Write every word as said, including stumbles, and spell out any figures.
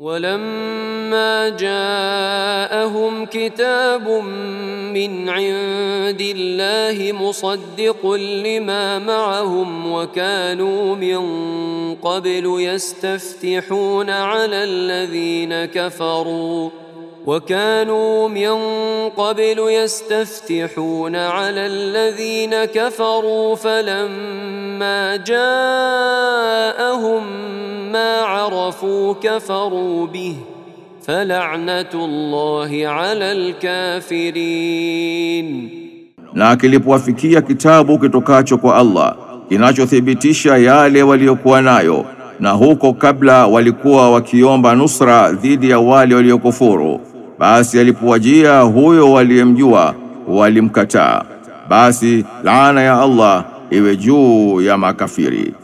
ولما جاءهم كتاب من عند الله مصدق لما معهم وكانوا من قبل يستفتحون على الذين كفروا وكانوا من قبل يستفتحون على الذين كفروا فلما جاءهم ما عرفوا كفروا به فلعنة الله على الكافرين. Na kilipowafikia kitabu kitokacho kwa Allah kinachothibitisha yale waliokuwa nayo, na huko kabla walikuwa wakiomba nusra dhidi ya wale waliokufuru, basi alipowajia huyo waliyemjua walimkataa, basi laana ya Allah iwe juu ya makafiri.